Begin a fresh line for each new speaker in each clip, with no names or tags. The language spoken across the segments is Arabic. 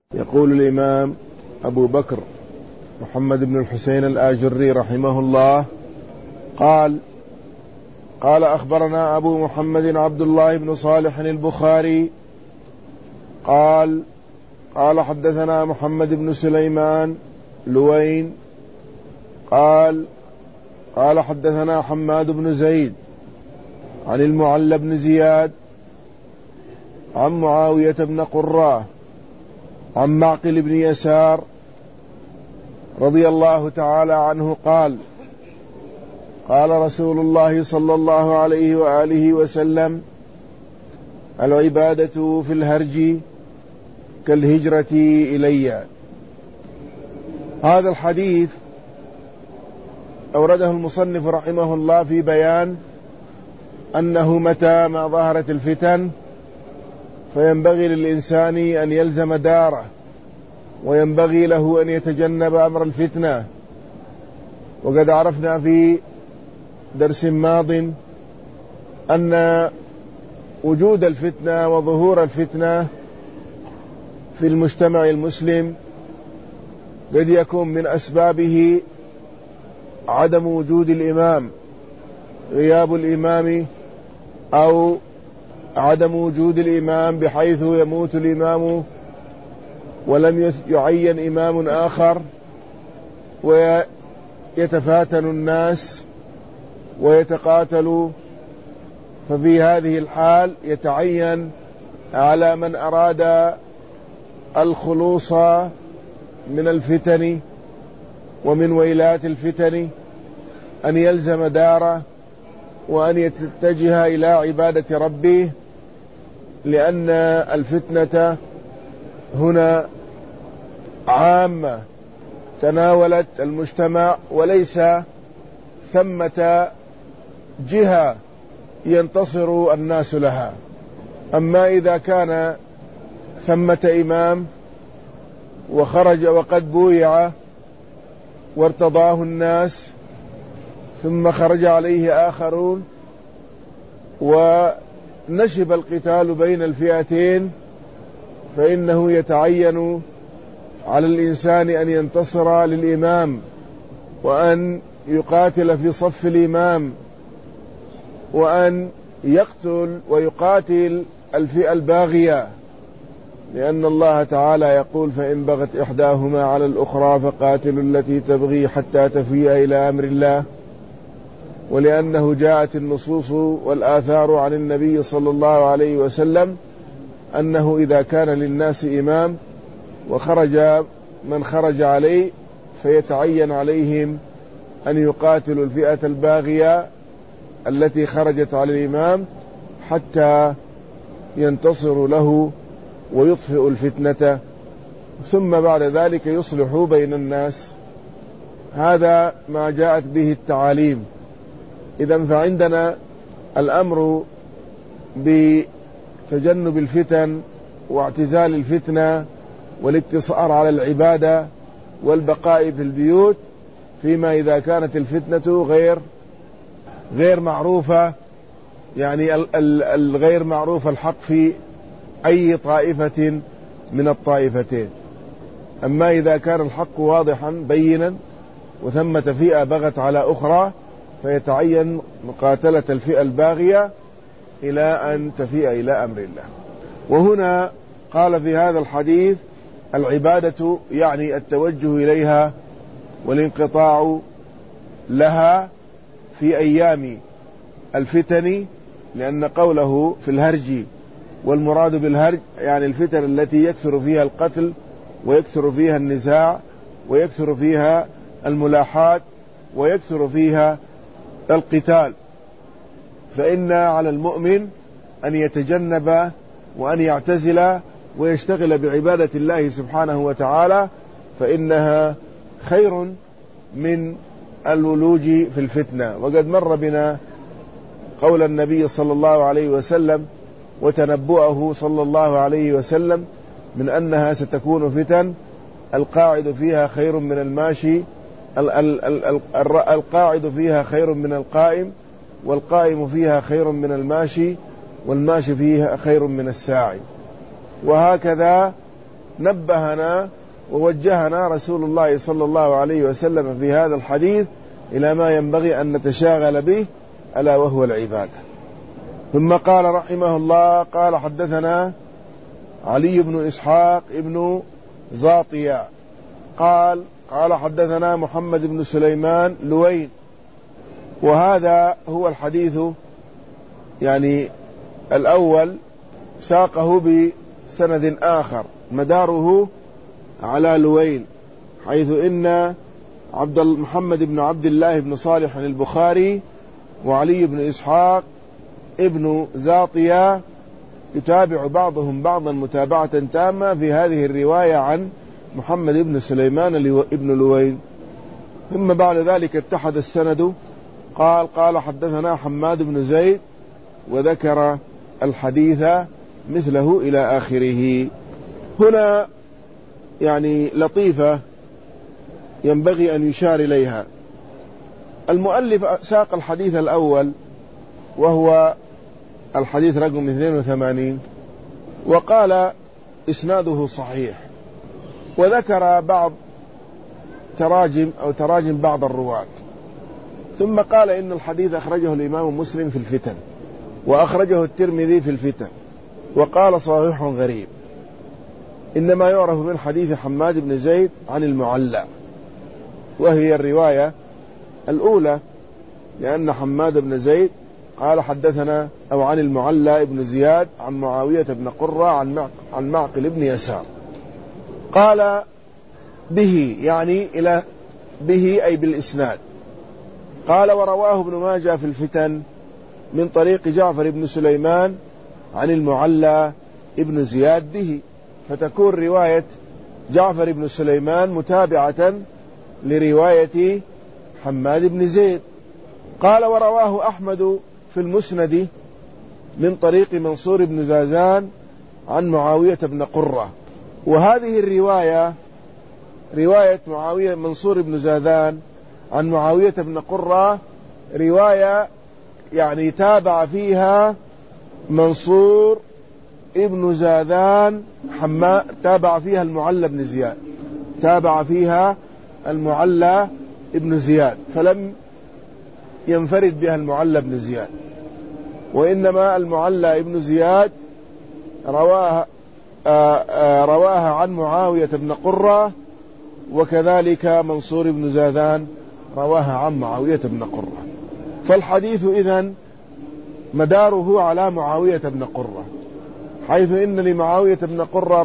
يقول الإمام أبو بكر محمد بن الحسين الآجري رحمه الله قال أخبرنا أبو محمد عبد الله بن صالح البخاري قال حدثنا محمد بن سليمان لوين قال حدثنا حماد بن زيد عن المعلى بن زياد عن معاوية بن قرة عن معقل بن يسار رضي الله تعالى عنه قال رسول الله صلى الله عليه وآله وسلم: العبادة في الهرج كالهجرة إلي. هذا الحديث أورده المصنف رحمه الله في بيان أنه متى ما ظهرت الفتن فينبغي للإنسان أن يلزم داره، وينبغي له أن يتجنب أمر الفتنة. وقد عرفنا في درس ماض أن وجود الفتنة وظهور الفتنة في المجتمع المسلم قد يكون من أسبابه عدم وجود الإمام، غياب الإمام، أو عدم وجود الإمام بحيث يموت الإمام ولم يعين إمام آخر ويتفاتن الناس ويتقاتلوا. ففي هذه الحال يتعين على من أراد الخلوص من الفتن ومن ويلات الفتن أن يلزم داره وأن يتجه إلى عبادة ربه، لأن الفتنة هنا عامة تناولت المجتمع، وليس ثمة جهة ينتصر الناس لها. أما إذا كان ثمة إمام وخرج وقد بويع وارتضاه الناس ثم خرج عليه آخرون ونشب القتال بين الفئتين، فإنه يتعين على الإنسان أن ينتصر للإمام وأن يقاتل في صف الإمام وأن يقتل ويقاتل الفئة الباغية، لأن الله تعالى يقول: فإن بغت إحداهما على الأخرى فقاتلوا التي تبغي حتى تفيء إلى أمر الله. ولأنه جاءت النصوص والآثار عن النبي صلى الله عليه وسلم أنه إذا كان للناس إمام وخرج من خرج عليه فيتعين عليهم أن يقاتلوا الفئة الباغية التي خرجت على الإمام حتى ينتصروا له ويطفئوا الفتنة، ثم بعد ذلك يصلحوا بين الناس. هذا ما جاءت به التعاليم. إذن فعندنا الأمر بتجنب الفتن واعتزال الفتنة والاقتصار على العبادة والبقاء في البيوت، فيما إذا كانت الفتنة غير معروفة، يعني الغير معروف الحق في أي طائفة من الطائفتين. أما إذا كان الحق واضحا بينا وثمة فئة بغت على أخرى فيتعين مقاتلة الفئة الباغية إلى أن تفيء إلى أمر الله. وهنا قال في هذا الحديث: العبادة يعني التوجه إليها والانقطاع لها في أيام الفتن، لأن قوله في الهرج، والمراد بالهرج يعني الفتن التي يكثر فيها القتل ويكثر فيها النزاع ويكثر فيها الملاحات ويكثر فيها القتال. فإن على المؤمن أن يتجنب وأن يعتزل ويشتغل بعبادة الله سبحانه وتعالى، فإنها خير من الولوج في الفتنة. وقد مر بنا قول النبي صلى الله عليه وسلم وتنبؤه صلى الله عليه وسلم من أنها ستكون فتن القاعد فيها خير من الماشي، القاعد فيها خير من القائم، والقائم فيها خير من الماشي، والماشي فيها خير من الساعي. وهكذا نبهنا ووجهنا رسول الله صلى الله عليه وسلم في هذا الحديث إلى ما ينبغي أن نتشاغل به، ألا وهو العبادة. ثم قال رحمه الله: قال حدثنا علي بن إسحاق ابن زاطية قال حدثنا محمد بن سليمان لوين. وهذا هو الحديث يعني الأول، ساقه بسند آخر مداره على لوين، حيث إن محمد بن عبد الله بن صالح البخاري وعلي بن إسحاق ابن زاطية يتابع بعضهم بعضا متابعة تامة في هذه الرواية عن محمد بن سليمان ابن لوين. ثم بعد ذلك اتحد السند، قال حدثنا حماد بن زيد، وذكر الحديث مثله إلى آخره. هنا يعني لطيفة ينبغي أن يشار إليها. المؤلف ساق الحديث الأول وهو الحديث رقم 82، وقال إسناده صحيح، وذكر بعض تراجم بعض الرواة، ثم قال إن الحديث أخرجه الإمام مسلم في الفتن، وأخرجه الترمذي في الفتن، وقال صحيح غريب، إنما يعرف من حديث حماد بن زيد عن المعلى، وهي الرواية الأولى، لأن حماد بن زيد قال حدثنا أو عن المعلى بن زياد عن معاوية بن قرة عن معقل بن يسار. قال به يعني إلى به أي بالإسناد. قال ورواه ابن ماجه في الفتن من طريق جعفر بن سليمان عن المعلى ابن زياد به، فتكون رواية جعفر بن سليمان متابعة لرواية حماد بن زيد. قال ورواه أحمد في المسند من طريق منصور بن زازان عن معاوية بن قرة. وهذه الرواية رواية منصور بن زازان عن معاوية بن قرة رواية يعني تابع فيها منصور ابن زاذان تابع فيها المعلى بن زياد، تابع فيها المعلى ابن زياد، فلم ينفرد بها المعلى بن زياد، وإنما المعلى ابن زياد رواها عن معاوية بن قرة، وكذلك منصور بن زاذان رواها عن معاوية بن قرة. فالحديث إذن مداره على معاوية بن قرة، حيث إن لمعاوية بن قرة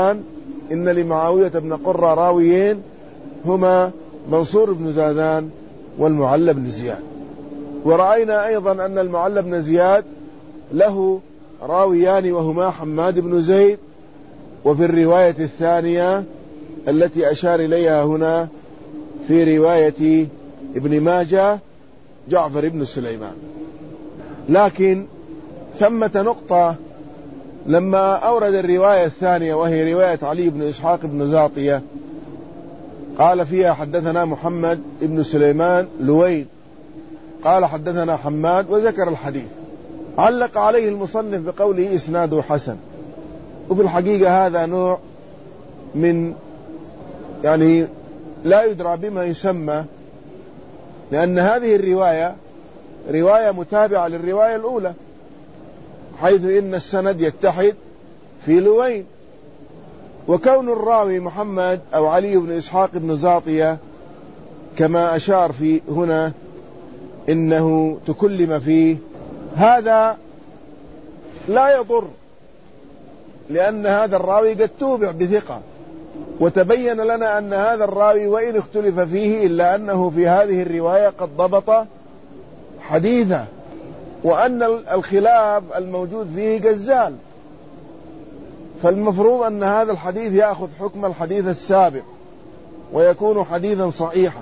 راويين هما منصور بن زاذان والمعلى بن زياد. ورأينا أيضا أن المعلى بن زياد له راويان وهما حماد بن زيد، وفي الرواية الثانية التي أشار إليها هنا في رواية ابن ماجه جعفر بن سليمان. لكن ثمة نقطة لما أورد الرواية الثانية وهي رواية علي بن إسحاق بن زاطية، قال فيها حدثنا محمد بن سليمان لوين، قال حدثنا حماد، وذكر الحديث. علق عليه المصنف بقوله إسناده حسن، وفي الحقيقة هذا نوع من يعني لا يدرى بما يسمى، لأن هذه الرواية رواية متابعة للرواية الأولى، حيث إن السند يتحد في لوين. وكون الراوي محمد أو علي بن إسحاق بن زاطية كما أشار في هنا إنه تكلم فيه، هذا لا يضر، لأن هذا الراوي قد توبع بثقة، وتبين لنا أن هذا الراوي وإن اختلف فيه إلا أنه في هذه الرواية قد ضبط حديثه، وأن الخلاف الموجود فيه جزال، فالمفروض أن هذا الحديث يأخذ حكم الحديث السابق ويكون حديثا صحيحا.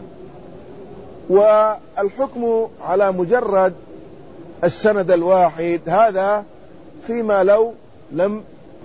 والحكم على مجرد السند الواحد هذا فيما لو لم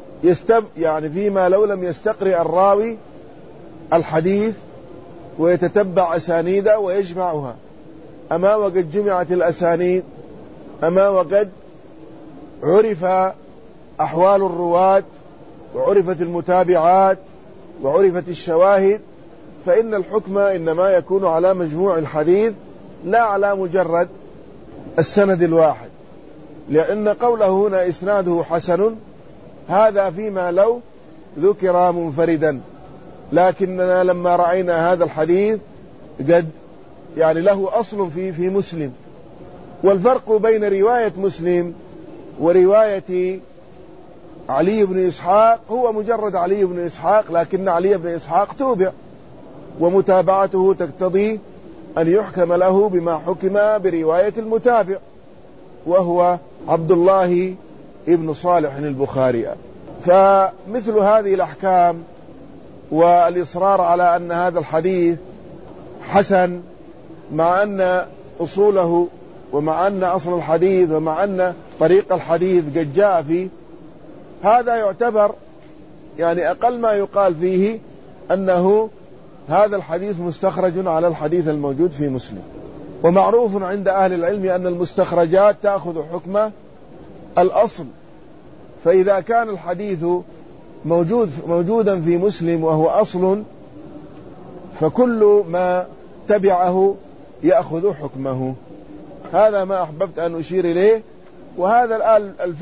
يستقرئ الراوي الحديث ويتتبع أسانيده ويجمعها، أما وقد جمعت الأسانيد، أما وقد عرف أحوال الرواة، وعرفت المتابعات وعرفت الشواهد، فإن الحكم إنما يكون على مجموع الحديث لا على مجرد السند الواحد، لأن قوله هنا إسناده حسن هذا فيما لو ذكر منفردا، لكننا لما رأينا هذا الحديث قد يعني له أصل في مسلم. والفرق بين رواية مسلم ورواية علي بن إسحاق هو مجرد علي بن إسحاق، لكن علي بن إسحاق توبع، ومتابعته تقتضي أن يحكم له بما حكم برواية المتابع، وهو عبد الله ابن صالح البخاري. فمثل هذه الأحكام والإصرار على أن هذا الحديث حسن، مع أن أصوله ومع أن أصل الحديث ومع أن طريق الحديث قد جاء فيه، هذا يعتبر يعني أقل ما يقال فيه أنه هذا الحديث مستخرج على الحديث الموجود في مسلم. ومعروف عند أهل العلم أن المستخرجات تأخذ حكم الأصل، فإذا كان الحديث موجودا في مسلم وهو أصل، فكل ما تبعه يأخذ حكمه. هذا ما أحببت أن أشير إليه. وهذا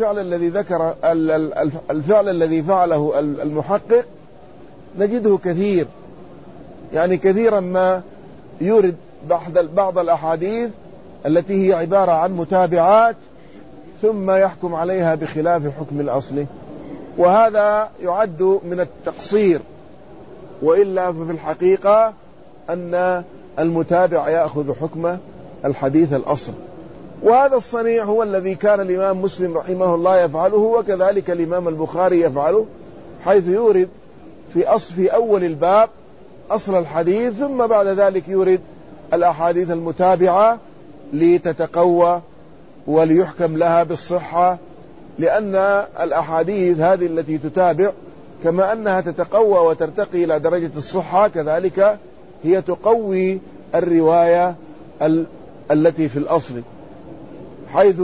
الفعل الذي فعله المحقق نجده كثير، يعني كثيرا ما يورد بعض الأحاديث التي هي عبارة عن متابعات ثم يحكم عليها بخلاف حكم الأصل، وهذا يعد من التقصير، وإلا ففي الحقيقة أن المتابع يأخذ حكم الحديث الأصل. وهذا الصنيع هو الذي كان الإمام مسلم رحمه الله يفعله، وكذلك الإمام البخاري يفعله، حيث يورد في أول الباب أصل الحديث، ثم بعد ذلك يورد الأحاديث المتابعة لتتقوى وليحكم لها بالصحة، لأن الأحاديث هذه التي تتابع كما أنها تتقوى وترتقي إلى درجة الصحة، كذلك هي تقوي الرواية التي في الأصل، حيث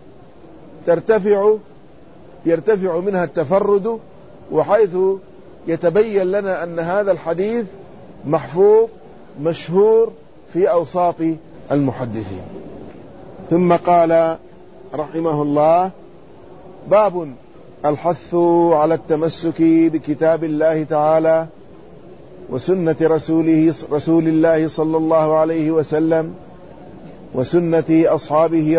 يرتفع منها التفرد، وحيث يتبين لنا أن هذا الحديث محفوظ مشهور في أوساط المحدثين. ثم قال رحمه الله: باب الحث على التمسك بكتاب الله تعالى وسنة رسول الله صلى الله عليه وسلم وسنة أصحابه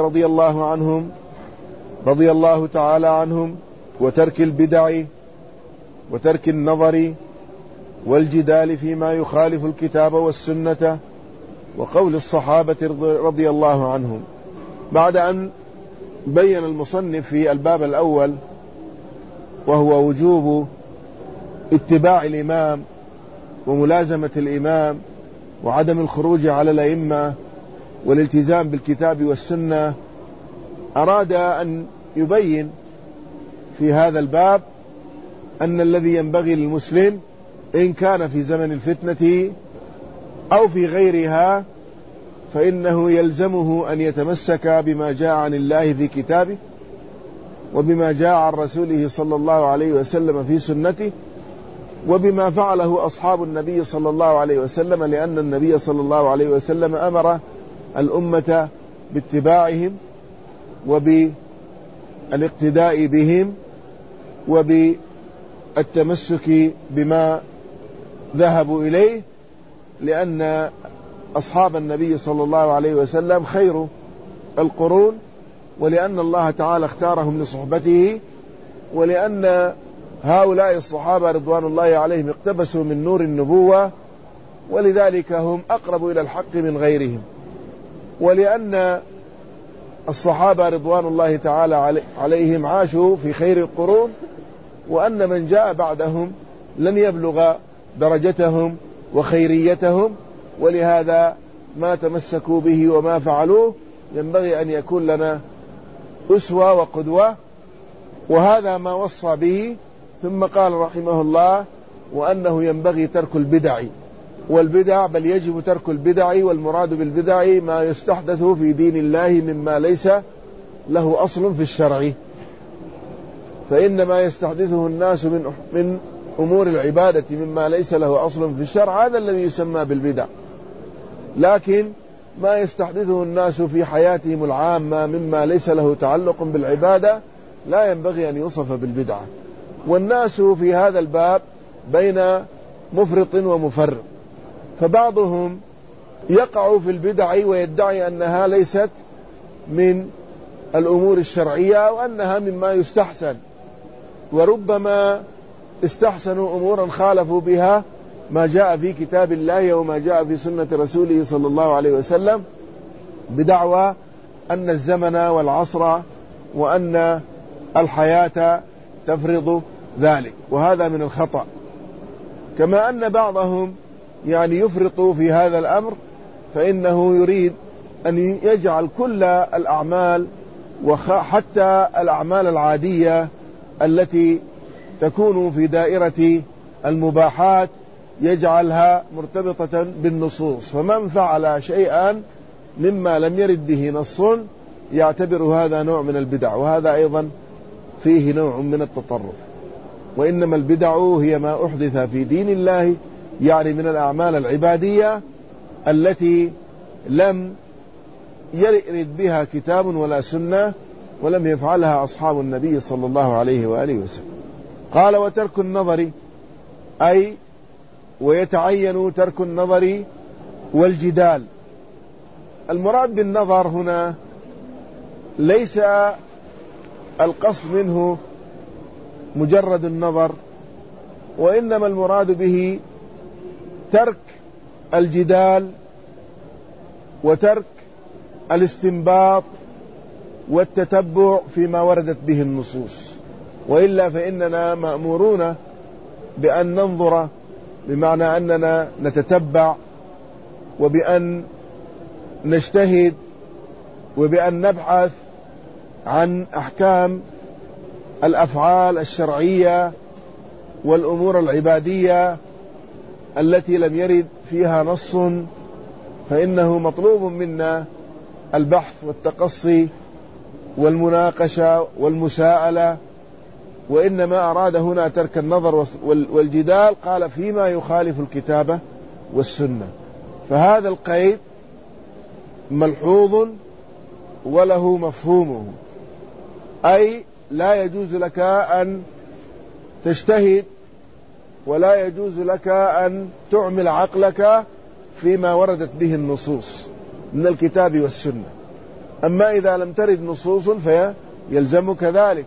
رضي الله تعالى عنهم، وترك البدع وترك النظر والجدال فيما يخالف الكتاب والسنة، وقول الصحابة رضي الله عنهم. بعد أن بين المصنف في الباب الأول وهو وجوب اتباع الإمام وملازمة الإمام وعدم الخروج على الأئمة والالتزام بالكتاب والسنة، أراد أن يبين في هذا الباب أن الذي ينبغي للمسلم إن كان في زمن الفتنة أو في غيرها فإنه يلزمه أن يتمسك بما جاء عن الله في كتابه وبما جاء عن رسوله صلى الله عليه وسلم في سنته، وبما فعله أصحاب النبي صلى الله عليه وسلم، لأن النبي صلى الله عليه وسلم أمر الأمة باتباعهم وبالاقتداء بهم وبالتمسك بما ذهبوا إليه، لأن أصحاب النبي صلى الله عليه وسلم خير القرون، ولأن الله تعالى اختارهم لصحبته، ولأن هؤلاء الصحابة رضوان الله عليهم اقتبسوا من نور النبوة، ولذلك هم أقرب إلى الحق من غيرهم، ولأن الصحابة رضوان الله تعالى عليهم عاشوا في خير القرون، وأن من جاء بعدهم لن يبلغ درجتهم وخيريتهم، ولهذا ما تمسكوا به وما فعلوه ينبغي أن يكون لنا أسوة وقدوة، وهذا ما وصى به. ثم قال رحمه الله: وأنه ينبغي ترك البدع والبدع، بل يجب ترك البدع، والمراد بالبدع ما يستحدث في دين الله مما ليس له أصل في الشرع. فإن ما يستحدثه الناس من أمور العبادة مما ليس له أصل في الشرع هذا الذي يسمى بالبدع. لكن ما يستحدثه الناس في حياتهم العامة مما ليس له تعلق بالعبادة لا ينبغي أن يوصف بالبدعة. والناس في هذا الباب بين مفرط ومفرط، فبعضهم يقع في البدع ويدعي أنها ليست من الأمور الشرعية وأنها مما يستحسن، وربما استحسنوا أمورا خالفوا بها ما جاء في كتاب الله وما جاء في سنة رسوله صلى الله عليه وسلم بدعوى أن الزمن والعصر وأن الحياة تفرض ذلك، وهذا من الخطأ. كما أن بعضهم يفرط في هذا الأمر، فإنه يريد أن يجعل كل الأعمال وحتى الأعمال العادية التي تكون في دائرة المباحات يجعلها مرتبطة بالنصوص، فمن فعل شيئا مما لم يرد به نص يعتبر هذا نوع من البدع، وهذا أيضا فيه نوع من التطرف. وإنما البدع هي ما أحدث في دين الله من الأعمال العبادية التي لم يرد بها كتاب ولا سنة ولم يفعلها أصحاب النبي صلى الله عليه وآله وسلم. قال وترك النظر، أي ويتعين ترك النظر والجدال. المراد بالنظر هنا ليس القصد منه مجرد النظر، وإنما المراد به ترك الجدال وترك الاستنباط والتتبع فيما وردت به النصوص، وإلا فإننا مأمورون بأن ننظر، بمعنى أننا نتتبع وبأن نجتهد وبأن نبحث عن أحكام الأفعال الشرعية والأمور العبادية التي لم يرد فيها نص، فإنه مطلوب منا البحث والتقصي والمناقشة والمساءلة. وإنما أراد هنا ترك النظر والجدال، قال فيما يخالف الكتاب والسنة، فهذا القيد ملحوظ وله مفهومه، أي لا يجوز لك أن تجتهد ولا يجوز لك أن تعمل عقلك فيما وردت به النصوص من الكتاب والسنة. أما إذا لم ترد نصوص فيلزمك ذلك،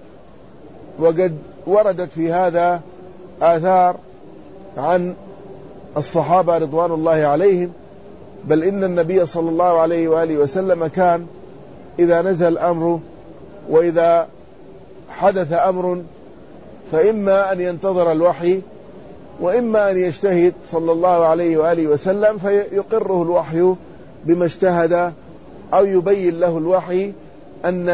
وقد وردت في هذا آثار عن الصحابة رضوان الله عليهم، بل إن النبي صلى الله عليه وآله وسلم كان إذا نزل أمر وإذا حدث أمر فإما أن ينتظر الوحي وإما أن يجتهد صلى الله عليه وآله وسلم فيقره الوحي بما اجتهد، أو يبين له الوحي أن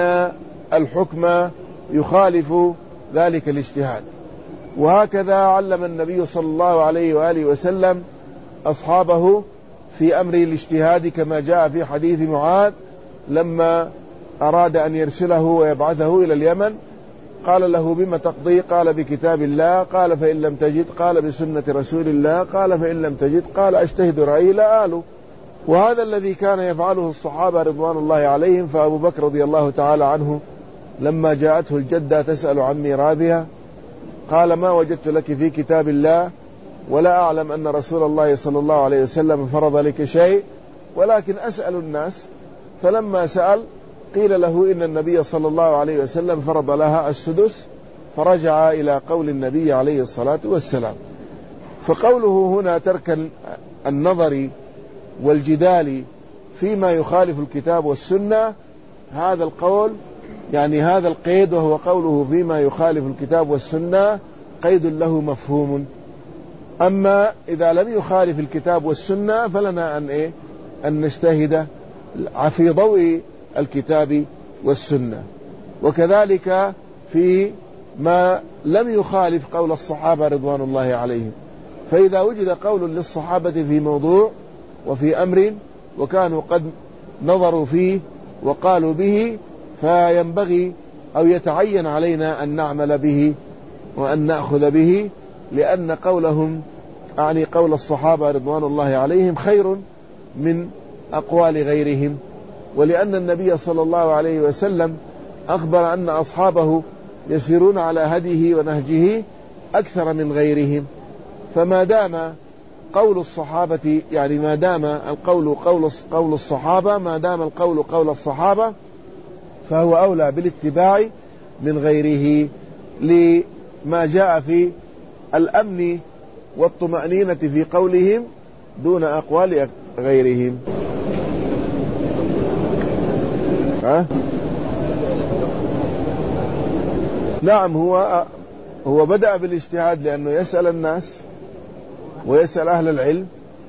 الحكم يخالف ذلك الاجتهاد. وهكذا علم النبي صلى الله عليه وآله وسلم أصحابه في أمر الاجتهاد، كما جاء في حديث معاذ لما أراد أن يرسله ويبعثه إلى اليمن، قال له بما تقضي؟ قال بكتاب الله. قال فإن لم تجد؟ قال بسنة رسول الله. قال فإن لم تجد؟ قال أجتهد رأيي لا آله. وهذا الذي كان يفعله الصحابة رضوان الله عليهم. فأبو بكر رضي الله تعالى عنه لما جاءته الجدة تسأل عن ميراثها قال ما وجدت لك في كتاب الله ولا أعلم أن رسول الله صلى الله عليه وسلم فرض لك شيء، ولكن أسأل الناس. فلما سأل قيل له إن النبي صلى الله عليه وسلم فرض لها السدس، فرجع إلى قول النبي عليه الصلاة والسلام. فقوله هنا ترك النظر والجدال فيما يخالف الكتاب والسنة، هذا القول هذا القيد، وهو قوله فيما يخالف الكتاب والسنة، قيد له مفهوم. أما إذا لم يخالف الكتاب والسنة فلنا أن نجتهد في ضوء الكتاب والسنة. وكذلك في ما لم يخالف قول الصحابة رضوان الله عليهم، فإذا وجد قول للصحابة في موضوع وفي أمر وكانوا قد نظروا فيه وقالوا به، فينبغي أو يتعين علينا أن نعمل به وأن نأخذ به، لأن قولهم أعني قول الصحابة رضوان الله عليهم خير من أقوال غيرهم، ولأن النبي صلى الله عليه وسلم أخبر أن أصحابه يسيرون على هديه ونهجه أكثر من غيرهم. فما دام قول الصحابة يعني ما دام القول قول الصحابة، ما دام القول قول الصحابة، فهو أولى بالاتباع من غيره، لما جاء في الأمن والطمأنينة في قولهم دون أقوال غيرهم. نعم، هو بدأ بالاجتهاد لأنه يسأل الناس ويسأل أهل العلم،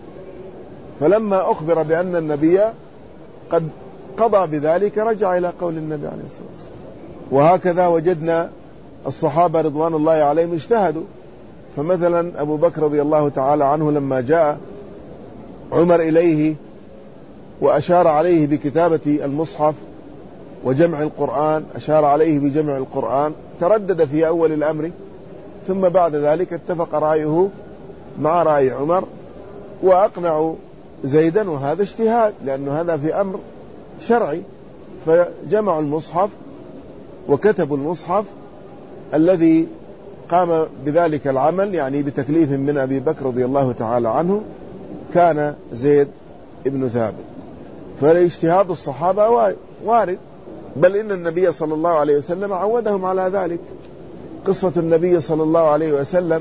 فلما أخبر بأن النبي قد قضى بذلك رجع إلى قول النبي عليه الصلاة والسلام. وهكذا وجدنا الصحابة رضوان الله عليهم اجتهدوا. فمثلا أبو بكر رضي الله تعالى عنه لما جاء عمر إليه وأشار عليه بكتابة المصحف وجمع القرآن، أشار عليه بجمع القرآن، تردد في أول الأمر، ثم بعد ذلك اتفق رأيه مع رأي عمر وأقنعوا زيدا، وهذا اجتهاد لأنه هذا في أمر شرعي. فجمعوا المصحف وكتبوا المصحف. الذي قام بذلك العمل يعني بتكليف من أبي بكر رضي الله تعالى عنه كان زيد ابن ثابت. فالاجتهاد الصحابة وارد، بل إن النبي صلى الله عليه وسلم عودهم على ذلك. قصة النبي صلى الله عليه وسلم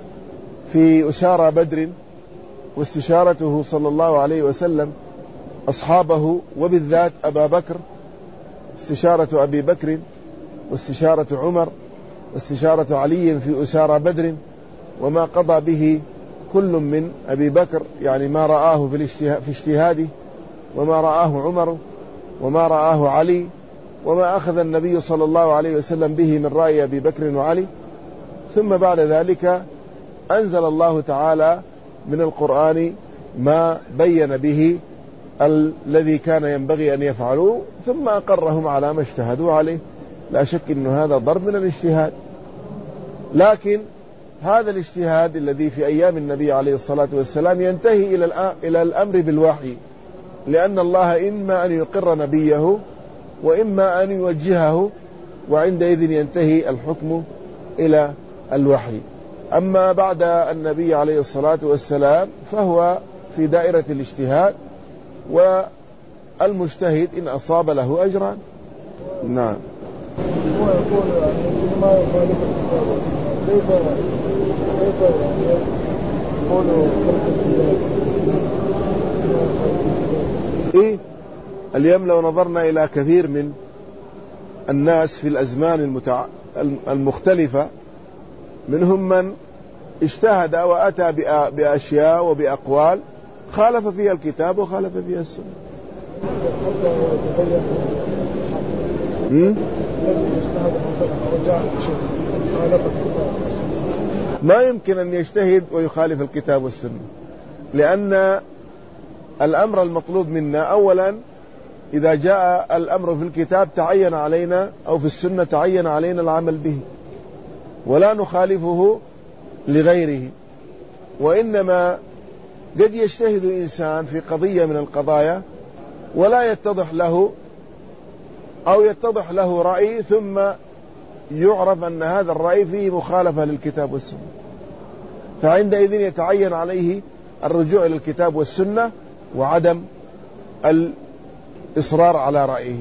في أسارى بدر واستشارته صلى الله عليه وسلم أصحابه، وبالذات أبا بكر، استشارة أبي بكر واستشارة عمر واستشارة علي في أسارى بدر، وما قضى به كل من أبي بكر يعني ما رآه في اجتهاده، وما رآه عمر، وما رآه علي، وما أخذ النبي صلى الله عليه وسلم به من رأي أبي بكر وعلي. ثم بعد ذلك أنزل الله تعالى من القرآن ما بين به الذي كان ينبغي أن يفعلوه، ثم أقرهم على ما اجتهدوا عليه. لا شك أن هذا ضرب من الاجتهاد، لكن هذا الاجتهاد الذي في أيام النبي عليه الصلاة والسلام ينتهي إلى الأمر بالوحي، لأن الله إما أن يقر نبيه وإما أن يوجهه، وعندئذ ينتهي الحكم إلى الوحي. أما بعد النبي عليه الصلاة والسلام فهو في دائرة الاجتهاد، والمجتهد إن أصاب له أجران. نعم.
هو يقول يعني ما يخالف الكتاب، كيف يقول
إيه؟ اليوم لو نظرنا إلى كثير من الناس في الأزمان المختلفة، منهم من اجتهد وأتى بأشياء وبأقوال خالف فيها الكتاب وخالف فيها السنة. ما يمكن أن يجتهد ويخالف الكتاب والسنة، لأن الأمر المطلوب منا أولا إذا جاء الأمر في الكتاب تعين علينا أو في السنة تعين علينا العمل به، ولا نخالفه لغيره. وإنما قد يجتهد إنسان في قضية من القضايا ولا يتضح له أو يتضح له رأي، ثم يعرف أن هذا الرأي فيه مخالفة للكتاب والسنة، فعندئذ يتعين عليه الرجوع إلى الكتاب والسنة وعدم الإصرار على رأيه.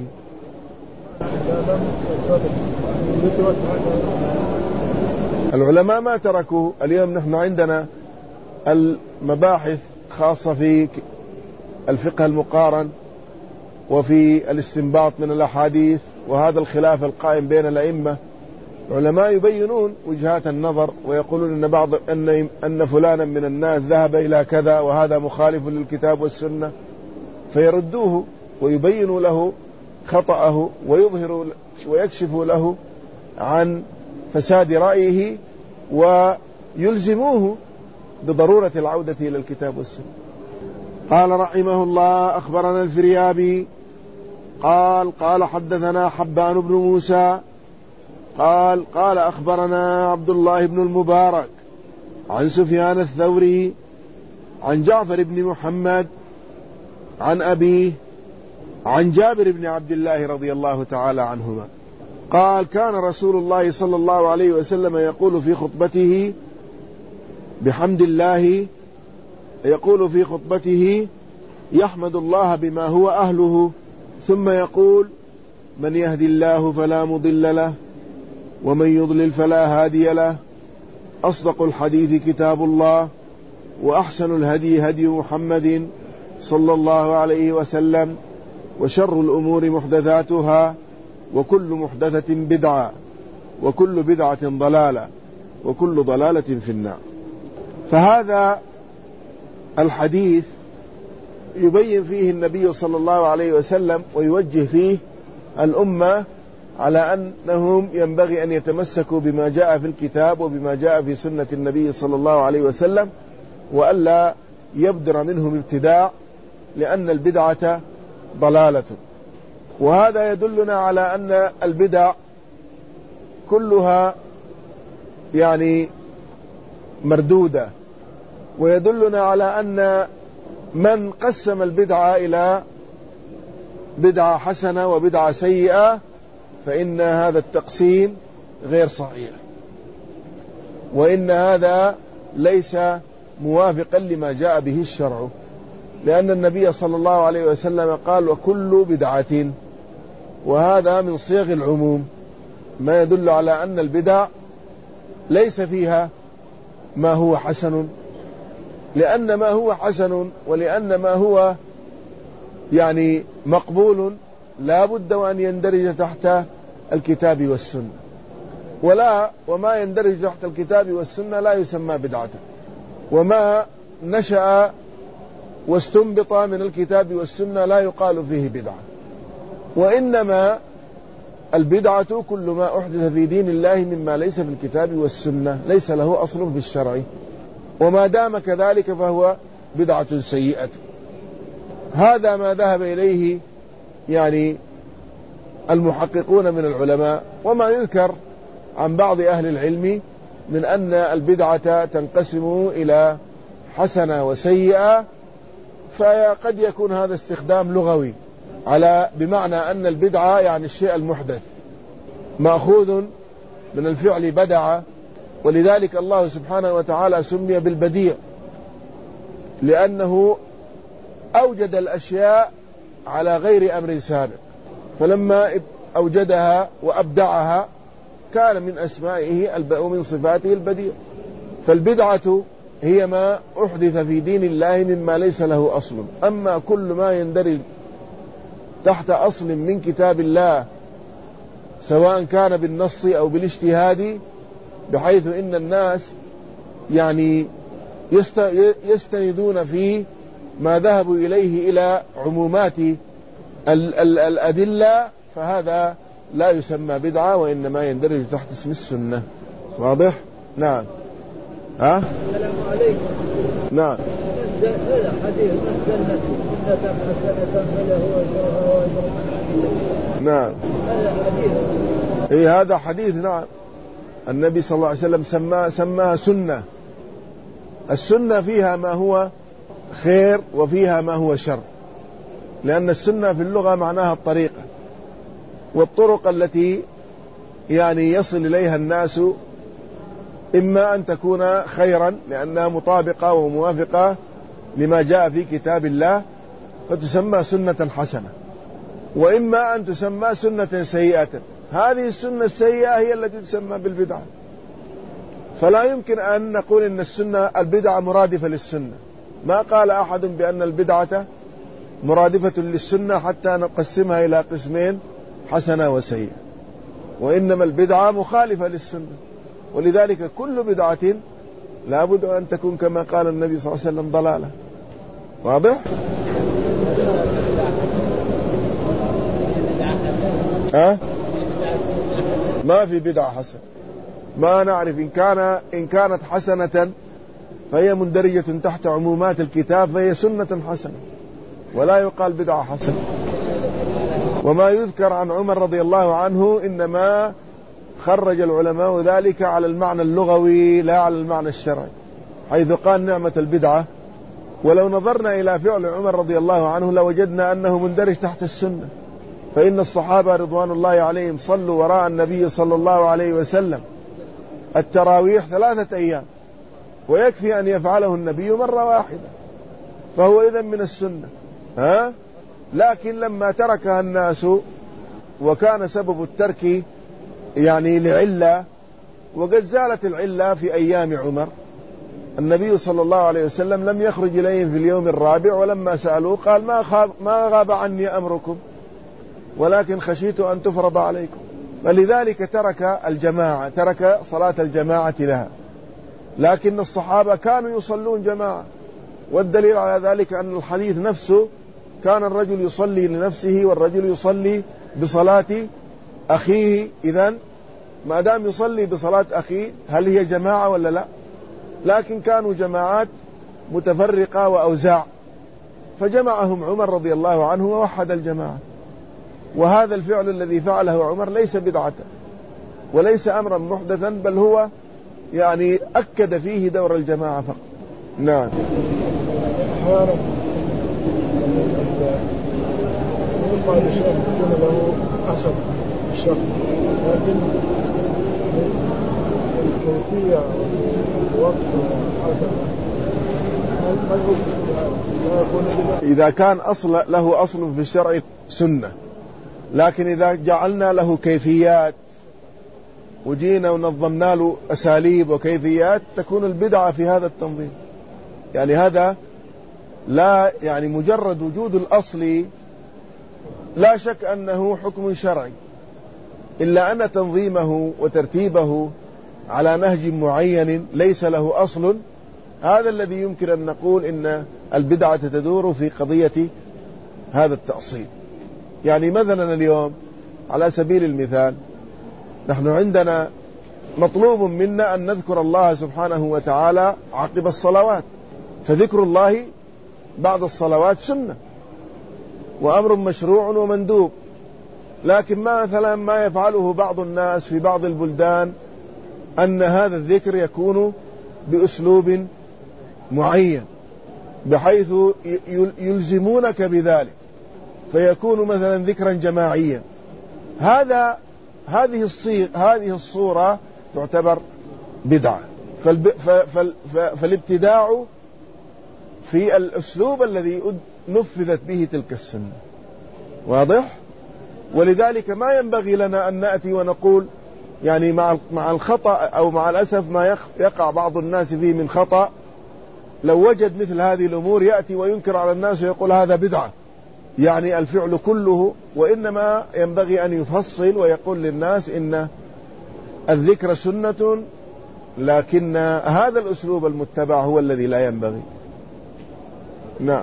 العلماء ما تركوا. اليوم نحن عندنا المباحث خاصة في الفقه المقارن وفي الاستنباط من الأحاديث، وهذا الخلاف القائم بين الأئمة. العلماء يبينون وجهات النظر ويقولون أن فلانا من الناس ذهب إلى كذا وهذا مخالف للكتاب والسنة، فيردوه ويبينوا له خطأه ويظهروا ويكشفوا له عن فساد رأيه ويلزموه بضرورة العودة إلى الكتاب والسنة. قال رحمه الله: أخبرنا الفريابي قال حدثنا حبان بن موسى قال أخبرنا عبد الله بن المبارك عن سفيان الثوري عن جعفر بن محمد عن أبيه عن جابر بن عبد الله رضي الله تعالى عنهما قال كان رسول الله صلى الله عليه وسلم يقول في خطبته بحمد الله، يقول في خطبته يحمد الله بما هو أهله، ثم يقول من يهدي الله فلا مضل له ومن يضلل فلا هادي له، أصدق الحديث كتاب الله، وأحسن الهدي هدي محمد صلى الله عليه وسلم، وشر الأمور محدثاتها، وكل محدثة بدعة، وكل بدعة ضلالة، وكل ضلالة في النار. فهذا الحديث يبين فيه النبي صلى الله عليه وسلم ويوجه فيه الأمة على أنهم ينبغي أن يتمسكوا بما جاء في الكتاب وبما جاء في سنة النبي صلى الله عليه وسلم، وألا يبدر منهم ابتداع، لأن البدعة ضلالة. وهذا يدلنا على أن البدع كلها يعني مردودة، ويدلنا على أن من قسم البدعة إلى بدعة حسنة وبدعة سيئة فإن هذا التقسيم غير صحيح، وإن هذا ليس موافقا لما جاء به الشرع، لأن النبي صلى الله عليه وسلم قال وكل بدعة، وهذا من صيغ العموم، ما يدل على أن البدع ليس فيها ما هو حسن، لأن ما هو حسن ولأن ما هو يعني مقبول لا بد وأن يندرج تحت الكتاب والسنة، وما يندرج تحت الكتاب والسنة لا يسمى بدعة، وما نشأ واستنبط من الكتاب والسنة لا يقال فيه بدعة. وإنما البدعة كل ما أحدث في دين الله مما ليس في الكتاب والسنة، ليس له أصل في الشرع، وما دام كذلك فهو بدعة سيئة. هذا ما ذهب إليه يعني المحققون من العلماء، وما يذكر عن بعض أهل العلم من أن البدعة تنقسم إلى حسنة وسيئة، فقد يكون هذا استخدام لغوي بمعنى أن البدعة يعني الشيء المحدث مأخوذ من الفعل بدع، ولذلك الله سبحانه وتعالى سمي بالبديع، لأنه أوجد الأشياء على غير أمر سابق، فلما أوجدها وأبدعها كان من أسمائه ومن صفاته البديع. فالبدعة هي ما أحدث في دين الله مما ليس له أصل. أما كل ما يندرج تحت أصل من كتاب الله سواء كان بالنص أو بالاجتهاد، بحيث إن الناس يعني يستندون فيه ما ذهبوا إليه إلى عمومات الأدلة، فهذا لا يسمى بدعة، وإنما يندرج تحت اسم السنة. واضح؟ نعم. ها؟ السلام عليكم. نعم. هذا حديث السنة نعم. هذا حديث. إيه هذا حديث. نعم. النبي صلى الله عليه وسلم سماها سنة. السنة فيها ما هو خير وفيها ما هو شر، لأن السنة في اللغة معناها الطريقة، والطرق التي يعني يصل إليها الناس إما أن تكون خيرا لأنها مطابقة وموافقة لما جاء في كتاب الله فتسمى سنة حسنة، وإما أن تسمى سنة سيئة. هذه السنة السيئة هي التي تسمى بالبدعة. فلا يمكن أن نقول إن البدعة مرادفة للسنة. ما قال أحد بأن البدعة مرادفة للسنة حتى نقسمها إلى قسمين، حسنة وسيئة، وإنما البدعة مخالفة للسنة، ولذلك كل بدعة لا بد أن تكون كما قال النبي صلى الله عليه وسلم ضلالة. واضح؟ ما في بدعة حسنة، ما نعرف. إن كانت حسنة فهي مندرجة تحت عمومات الكتاب فهي سنة حسنة، ولا يقال بدعة حسنة. وما يذكر عن عمر رضي الله عنه إنما خرج العلماء ذلك على المعنى اللغوي لا على المعنى الشرعي، حيث قال نعمة البدعة. ولو نظرنا إلى فعل عمر رضي الله عنه لوجدنا أنه مندرج تحت السنة، فإن الصحابة رضوان الله عليهم صلوا وراء النبي صلى الله عليه وسلم التراويح 3 أيام، ويكفي أن يفعله النبي مرة واحدة، فهو إذن من السنة. لكن لما تركها الناس وكان سبب الترك يعني لعلة، وقد زالت العلة في أيام عمر، النبي صلى الله عليه وسلم لم يخرج إليهم في اليوم الرابع، ولما سألوه قال ما غاب عني أمركم ولكن خشيت أن تفرض عليكم، فلذلك ترك الجماعة، ترك صلاة الجماعة لها. لكن الصحابة كانوا يصلون جماعة، والدليل على ذلك أن الحديث نفسه كان الرجل يصلي لنفسه والرجل يصلي بصلاة أخيه. إذن ما دام يصلي بصلاة أخيه هل هي جماعة ولا لا؟ لكن كانوا جماعات متفرقة وأوزاع، فجمعهم عمر رضي الله عنه ووحد الجماعة. وهذا الفعل الذي فعله عمر ليس بدعة وليس أمرا محدثا، بل هو يعني أكد فيه دور الجماعة فقط. نعم.
أحيانا يقع لشيء يكون له أثر في الشرع، لكن الكيفية والوقت
إذا كان له أصل في الشرع سنة، لكن إذا جعلنا له كيفيات وجينا ونظمنا له أساليب وكيفيات تكون البدعة في هذا التنظيم. يعني هذا لا يعني مجرد وجود الأصل لا شك أنه حكم شرعي، إلا أن تنظيمه وترتيبه على نهج معين ليس له أصل، هذا الذي يمكن أن نقول إن البدعة تدور في قضية هذا التأصيل. يعني مثلا اليوم على سبيل المثال نحن عندنا مطلوب منا أن نذكر الله سبحانه وتعالى عقب الصلوات، فذكر الله بعد الصلوات سنة وأمر مشروع ومندوب. لكن مثلا ما يفعله بعض الناس في بعض البلدان أن هذا الذكر يكون بأسلوب معين بحيث يلزمونك بذلك، فيكون مثلا ذكرا جماعيا. هذه الصورة تعتبر بدعة. فالابتداع في الأسلوب الذي نفذت به تلك السنة، واضح؟ ولذلك ما ينبغي لنا أن نأتي ونقول يعني مع الخطأ أو مع الأسف ما يقع بعض الناس فيه من خطأ، لو وجد مثل هذه الأمور يأتي وينكر على الناس ويقول هذا بدعة، يعني الفعل كله. وإنما ينبغي أن يفصل ويقول للناس إن الذكر سنة، لكن هذا الأسلوب المتبع هو الذي لا ينبغي. نعم.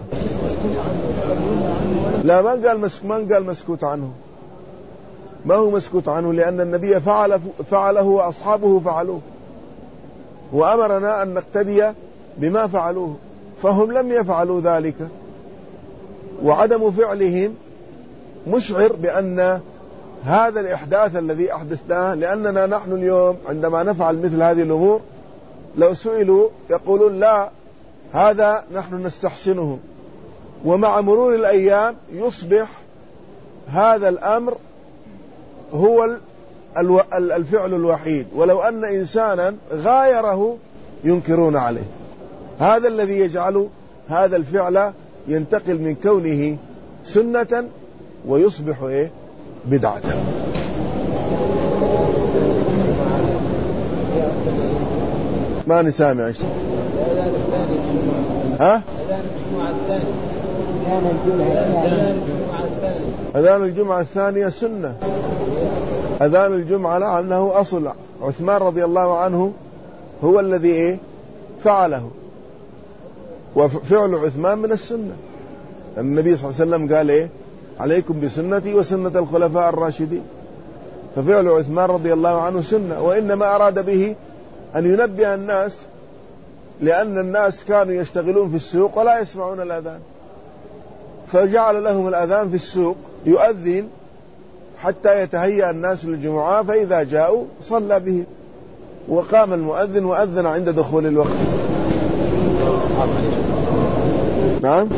لا، ما قال مسكوت عنه، ما هو مسكوت عنه، لأن النبي فعله وأصحابه فعلوه، وأمرنا أن نقتدي بما فعلوه، فهم لم يفعلوا ذلك، وعدم فعلهم مشعر بأن هذا الإحداث الذي أحدثناه، لأننا نحن اليوم عندما نفعل مثل هذه الأمور لو سئلوا يقولون لا هذا نحن نستحسنه، ومع مرور الأيام يصبح هذا الأمر هو الفعل الوحيد، ولو أن إنسانا غايره ينكرون عليه. هذا الذي يجعل هذا الفعل ينتقل من كونه سنة ويصبح بدعة. ما نسامع ايش؟ ها؟ أذان الجمعة الثانية سنة. أذان الجمعة لأنه أصل، عثمان رضي الله عنه هو الذي فعله، وفعل عثمان من السنة. النبي صلى الله عليه وسلم قال عليكم بسنتي وسنة الخلفاء الراشدين، ففعل عثمان رضي الله عنه سنة، وإنما أراد به أن ينبه الناس، لأن الناس كانوا يشتغلون في السوق ولا يسمعون الأذان، فجعل لهم الأذان في السوق يؤذن، حتى يتهيأ الناس للجمعة، فإذا جاءوا صلى بهم، وقام المؤذن وأذن عند دخول الوقت. نعم،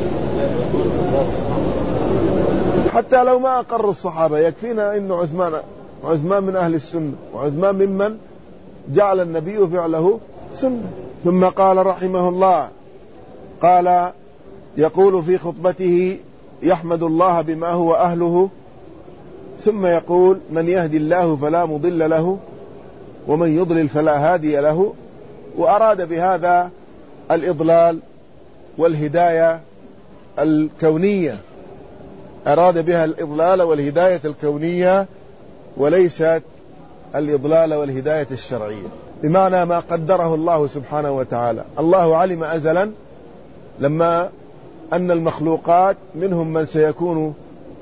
حتى لو ما أقر الصحابة يكفينا أن عثمان من أهل السنة، وعثمان ممن جعل النبي فعله سنة. ثم قال رحمه الله، قال يقول في خطبته يحمد الله بما هو أهله، ثم يقول من يهدي الله فلا مضل له ومن يضلل فلا هادي له. وأراد بهذا الإضلال والهداية الكونية، أراد بها الإضلال والهداية الكونية، وليست الإضلال والهداية الشرعية، بمعنى ما قدره الله سبحانه وتعالى. الله علم أزلا لما أن المخلوقات منهم من سيكون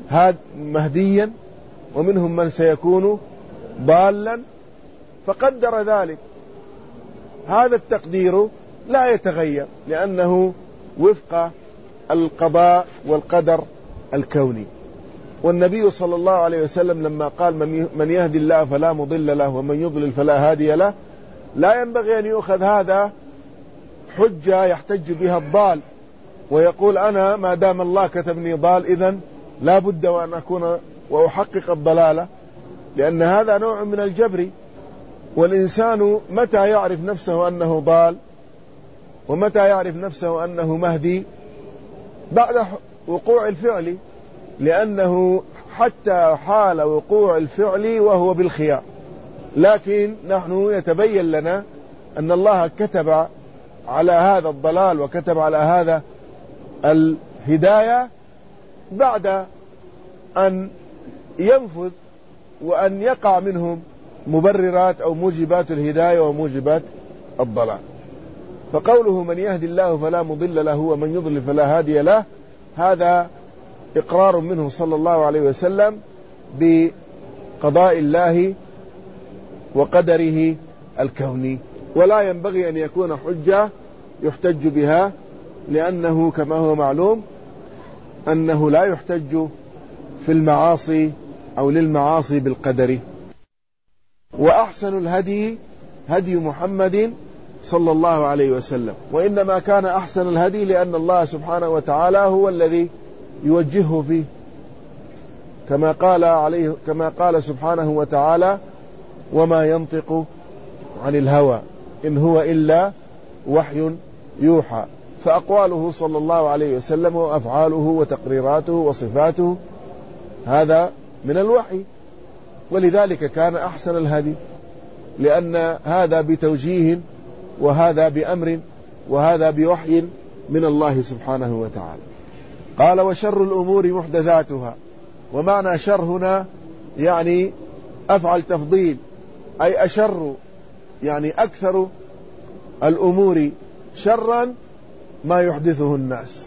مهديا ومنهم من سيكون ضالا، فقدر ذلك. هذا التقدير لا يتغير لأنه وفق القضاء والقدر الكوني. والنبي صلى الله عليه وسلم لما قال من يهدي الله فلا مضل له ومن يضلل فلا هادي له، لا ينبغي أن يؤخذ هذا حجة يحتج بها الضال ويقول أنا ما دام الله كتبني ضال إذن لا بد وأن أكون وأحقق الضلالة، لأن هذا نوع من الجبر. والإنسان متى يعرف نفسه أنه ضال ومتى يعرف نفسه أنه مهدي؟ بعد وقوع الفعل، لأنه حتى حال وقوع الفعل وهو بالخيار. لكن نحن يتبين لنا أن الله كتب على هذا الضلال وكتب على هذا الهداية بعد أن ينفذ وأن يقع منهم مبررات أو موجبات الهداية وموجبات الضلال. فقوله من يهدي الله فلا مضل له ومن يضلل فلا هادي له، هذا إقرار منه صلى الله عليه وسلم بقضاء الله وقدره الكوني، ولا ينبغي أن يكون حجة يحتج بها، لأنه كما هو معلوم أنه لا يحتج في المعاصي أو للمعاصي بالقدر. وأحسن الهدي هدي محمد صلى الله عليه وسلم، وإنما كان أحسن الهدي لأن الله سبحانه وتعالى هو الذي يوجهه فيه، كما قال سبحانه وتعالى وما ينطق عن الهوى إن هو إلا وحي يوحى. فأقواله صلى الله عليه وسلم وأفعاله وتقريراته وصفاته هذا من الوحي، ولذلك كان أحسن الهدي، لأن هذا بتوجيه وهذا بأمر وهذا بوحي من الله سبحانه وتعالى. قال وشر الأمور محدثاتها. ومعنى شر هنا يعني أفعل تفضيل، أي أشر يعني أكثر الأمور شرا ما يحدثه الناس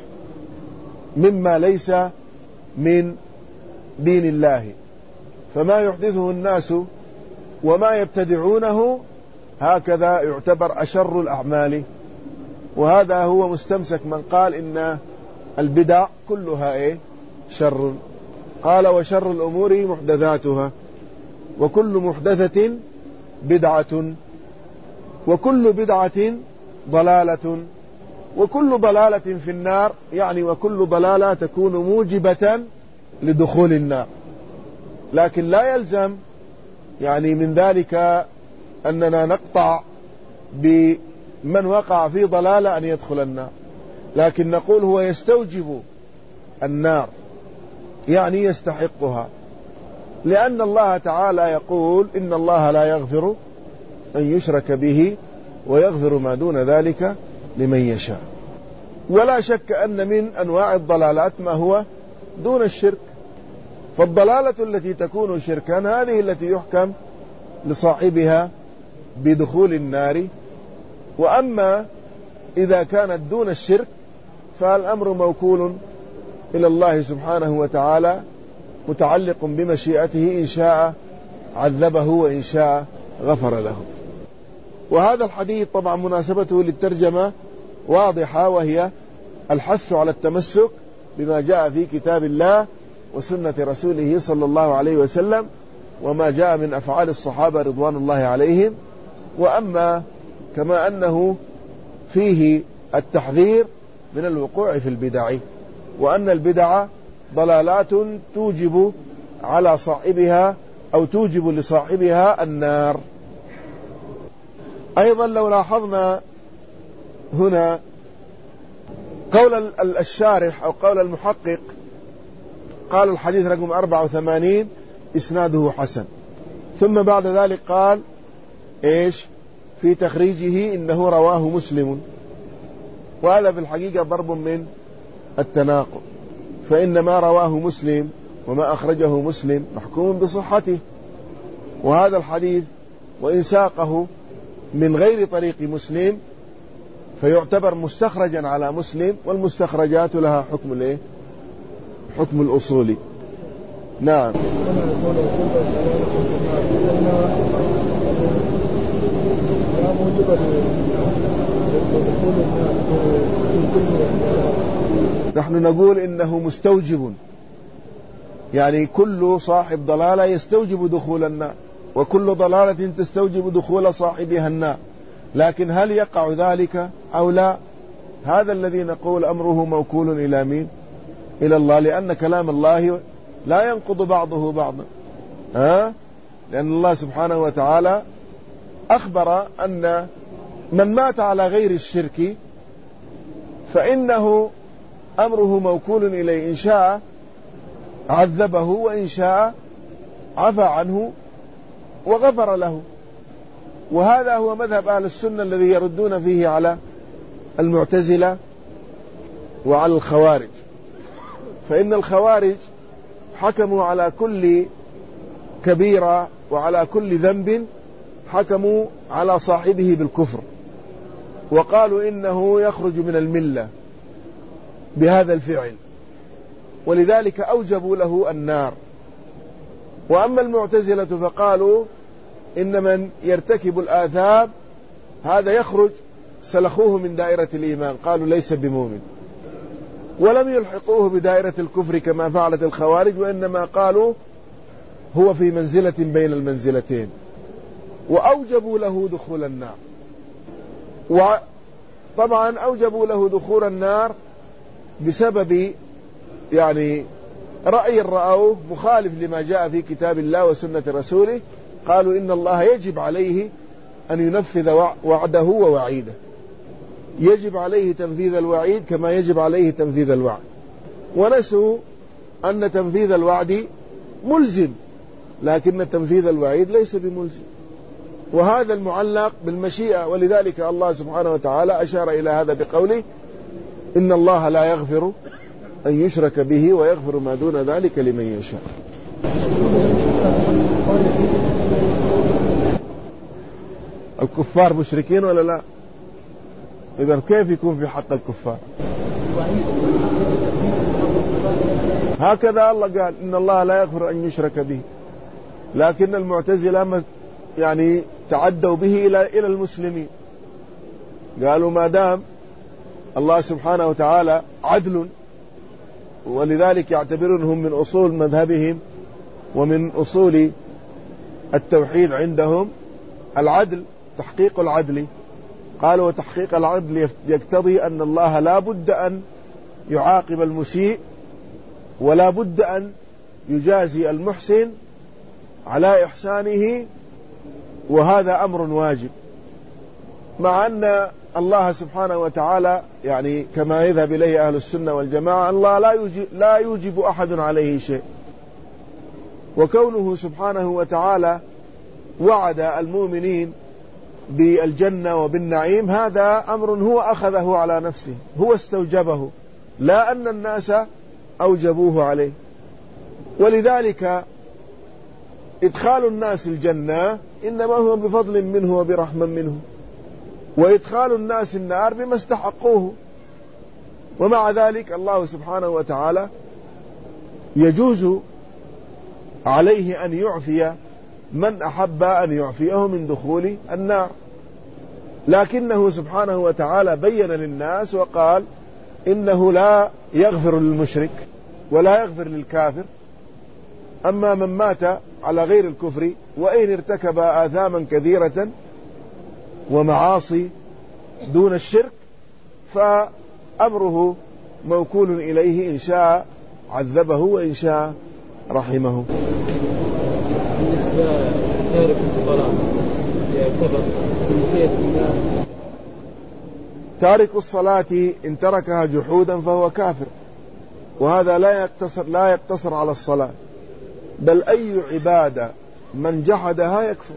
مما ليس من دين الله. فما يحدثه الناس وما يبتدعونه هكذا يعتبر أشر الأعمال، وهذا هو مستمسك من قال إن البدع كلها شر. قال وشر الأمور محدثاتها وكل محدثة بدعة وكل بدعة ضلالة وكل ضلالة في النار، يعني وكل ضلالة تكون موجبة لدخول النار. لكن لا يلزم يعني من ذلك أننا نقطع بمن وقع في ضلالة أن يدخل النار، لكن نقول هو يستوجب النار، يعني يستحقها، لأن الله تعالى يقول إن الله لا يغفر أن يشرك به ويغفر ما دون ذلك لمن يشاء. ولا شك أن من أنواع الضلالات ما هو دون الشرك، فالضلالة التي تكون شركا هذه التي يحكم لصاحبها بدخول النار. وأما إذا كانت دون الشرك فالأمر موكول إلى الله سبحانه وتعالى، متعلق بمشيئته، إن شاء عذبه وإن شاء غفر له. وهذا الحديث طبعا مناسبته للترجمة واضحة، وهي الحث على التمسك بما جاء في كتاب الله وسنة رسوله صلى الله عليه وسلم وما جاء من أفعال الصحابة رضوان الله عليهم. وأما كما أنه فيه التحذير من الوقوع في البدع، وأن البدع ضلالات توجب على صاحبها أو توجب لصاحبها النار. أيضا لو لاحظنا هنا قول الشارح أو قول المحقق، قال الحديث رقم 84 إسناده حسن، ثم بعد ذلك قال إيش في تخريجه إنه رواه مسلم، وهذا في الحقيقة ضرب من التناقض، فإن ما رواه مسلم وما أخرجه مسلم محكوم بصحته، وهذا الحديث وإن ساقه من غير طريق مسلم فيعتبر مستخرجا على مسلم، والمستخرجات لها حكم الايه؟ حكم الأصولي. نعم. نحن نقول إنه مستوجب، يعني كل صاحب ضلالة يستوجب دخول النار، وكل ضلالة تستوجب دخول صاحبها النار، لكن هل يقع ذلك أو لا؟ هذا الذي نقول أمره موكول إلى مين؟ إلى الله، لأن كلام الله لا ينقض بعضه بعضا، لأن الله سبحانه وتعالى أخبر أن من مات على غير الشرك فإنه أمره موكول إليه، إن شاء عذبه وإن شاء عفى عنه وغفر له. وهذا هو مذهب أهل السنة الذي يردون فيه على المعتزلة وعلى الخوارج، فإن الخوارج حكموا على كل كبيرة وعلى كل ذنب حكموا على صاحبه بالكفر، وقالوا إنه يخرج من الملة بهذا الفعل، ولذلك أوجبوا له النار. وأما المعتزلة فقالوا إن من يرتكب الآثام هذا يخرج، سلخوه من دائرة الإيمان، قالوا ليس بمؤمن، ولم يلحقوه بدائرة الكفر كما فعلت الخوارج، وإنما قالوا هو في منزلة بين المنزلتين، وأوجبوا له دخول النار. وطبعا أوجبوا له دخول النار بسبب يعني رأي رأوه مخالف لما جاء في كتاب الله وسنة رسوله، قالوا إن الله يجب عليه أن ينفذ وعده ووعيده، يجب عليه تنفيذ الوعيد كما يجب عليه تنفيذ الوعد، ونسوا أن تنفيذ الوعد ملزم لكن تنفيذ الوعيد ليس بملزم، وهذا المعلق بالمشيئة. ولذلك الله سبحانه وتعالى أشار إلى هذا بقوله إن الله لا يغفر أن يشرك به ويغفر ما دون ذلك لمن يشاء. الكفار مشركين ولا لا؟ إذا كيف يكون في حق الكفار؟ هكذا الله قال إن الله لا يغفر أن يشرك به، لكن المعتزلة يعني تعدوا به إلى المسلمين، قالوا ما دام الله سبحانه وتعالى عدل، ولذلك يعتبرونهم من أصول مذهبهم ومن أصول التوحيد عندهم العدل، تحقيق العدل. قالوا وتحقيق العدل يقتضي أن الله لا بد أن يعاقب المسيء ولا بد أن يجازي المحسن على إحسانه، وهذا أمر واجب، مع أن الله سبحانه وتعالى يعني كما يذهب إليه أهل السنة والجماعة الله لا يوجب أحد عليه شيء، وكونه سبحانه وتعالى وعد المؤمنين بالجنة وبالنعيم هذا أمر هو أخذه على نفسه، هو استوجبه، لا أن الناس أوجبوه عليه. ولذلك إدخال الناس الجنة إنما هو بفضل منه وبرحمة منه، وإدخال الناس النار بما استحقوه. ومع ذلك الله سبحانه وتعالى يجوز عليه أن يعفي من أحب أن يعفيه من دخول النار، لكنه سبحانه وتعالى بين للناس وقال إنه لا يغفر للمشرك ولا يغفر للكافر أما من مات على غير الكفر وإن ارتكب آثاما كثيرة ومعاصي دون الشرك فأمره موكول إليه، إن شاء عذبه وإن شاء رحمه.
تارك الصلاة يعتبر بمشيئة الله.
تارك الصلاة إن تركها جحودا فهو كافر، وهذا لا يقتصر على الصلاة، بل أي عبادة من جحدها يكفر،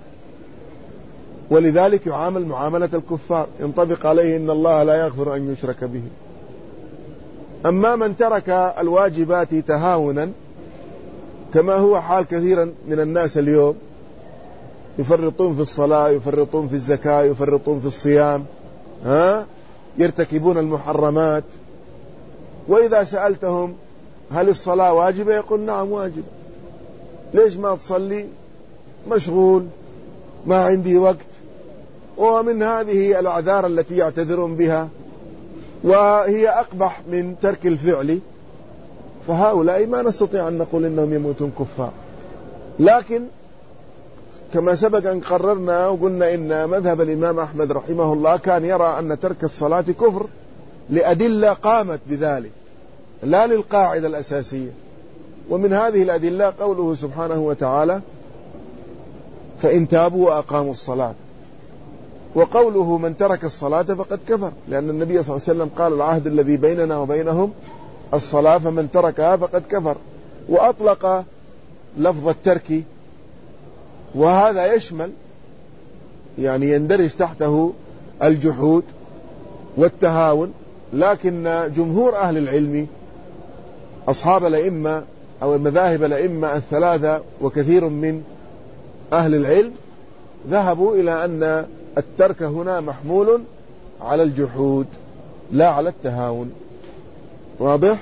ولذلك يعامل معاملة الكفار، ينطبق عليه إن الله لا يغفر أن يشرك به. أما من ترك الواجبات تهاونا كما هو حال كثيرا من الناس اليوم، يفرطون في الصلاة، يفرطون في الزكاة، يفرطون في الصيام، يرتكبون المحرمات، وإذا سألتهم هل الصلاة واجبة يقول نعم واجبة. ليش ما تصلي؟ مشغول، ما عندي وقت. ومن هذه الأعذار التي يعتذرون بها، وهي أقبح من ترك الفعل، فهؤلاء ما نستطيع أن نقول إنهم يموتون كفار. لكن كما سبق أن قررنا وقلنا إن مذهب الإمام أحمد رحمه الله كان يرى أن ترك الصلاة كفر لأدلة قامت بذلك، لا للقاعدة الأساسية. ومن هذه الأدلة قوله سبحانه وتعالى فإن تابوا وأقاموا الصلاة، وقوله من ترك الصلاة فقد كفر، لأن النبي صلى الله عليه وسلم قال العهد الذي بيننا وبينهم الصلاة فمن تركها فقد كفر، وأطلق لفظ الترك، وهذا يشمل يعني يندرج تحته الجحود والتهاون. لكن جمهور أهل العلم أصحاب الأئمة أو المذاهب الأئمة الثلاثة وكثير من أهل العلم ذهبوا إلى أن الترك هنا محمول على الجحود لا على التهاون. واضح؟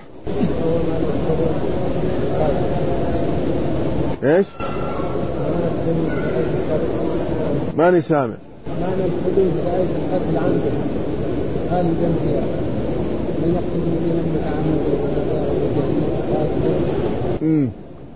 ايش؟ ماني سامع.
معنى الحدود بآية القتل عنده هذه الجنسية من يقتل الذين متعمدين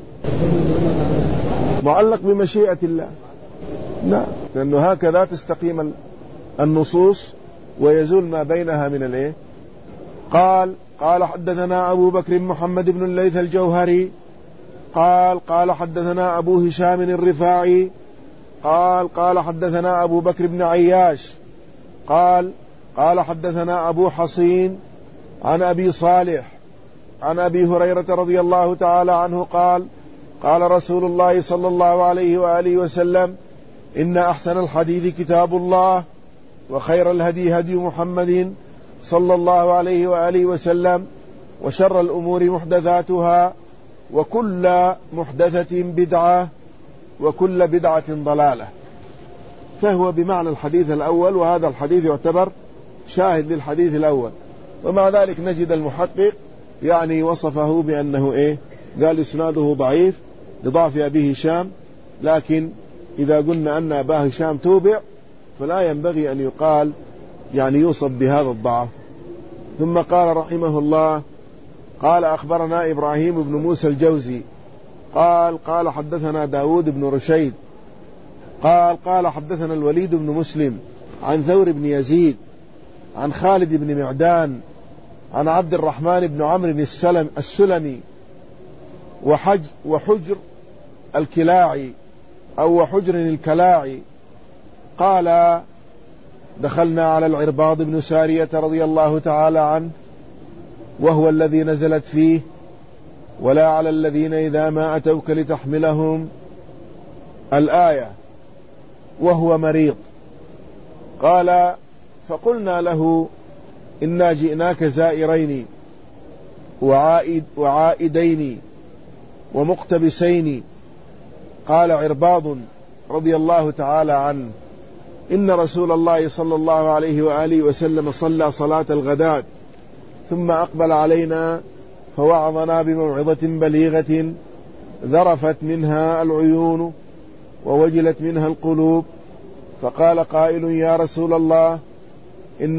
معلق بمشيئة الله. لا، لأنه هكذا تستقيم النصوص ويزول ما بينها من الايه. قال حدثنا أبو بكر محمد بن الليث الجوهري قال حدثنا أبو هشام الرفاعي قال حدثنا أبو بكر بن عياش قال حدثنا أبو حصين عن أبي صالح عن أبي هريرة رضي الله تعالى عنه قال رسول الله صلى الله عليه وآله وسلم إن أحسن الحديث كتاب الله وخير الهدي هدي محمد صلى الله عليه وآله وسلم وشر الأمور محدثاتها وكل محدثة بدعة وكل بدعة ضلالة. فهو بمعنى الحديث الأول، وهذا الحديث يعتبر شاهد للحديث الأول. ومع ذلك نجد المحقق يعني وصفه بأنه قال إسناده ضعيف لضعف أبي هشام، لكن إذا قلنا أن أبا هشام توبع فلا ينبغي أن يقال يعني يوصف بهذا الضعف. ثم قال رحمه الله قال أخبرنا إبراهيم بن موسى الجوزي قال حدثنا داود بن رشيد قال حدثنا الوليد بن مسلم عن ثور بن يزيد عن خالد بن معدان عن عبد الرحمن بن عمرو السلمي وحجر الكلاعي أو وحجر الكلاعي قال دخلنا على العرباض بن سارية رضي الله تعالى عنه وهو الذي نزلت فيه ولا على الذين إذا ما أتوك لتحملهم الآية وهو مريض. قال فقلنا له إنا جئناك زائرين وعائدين ومقتبسين. قال عرباض رضي الله تعالى عنه إن رسول الله صلى الله عليه وآله وسلم صلى صلاة الغداة ثم أقبل علينا فوعظنا بموعظة بليغة ذرفت منها العيون ووجلت منها القلوب. فقال قائل يا رسول الله إن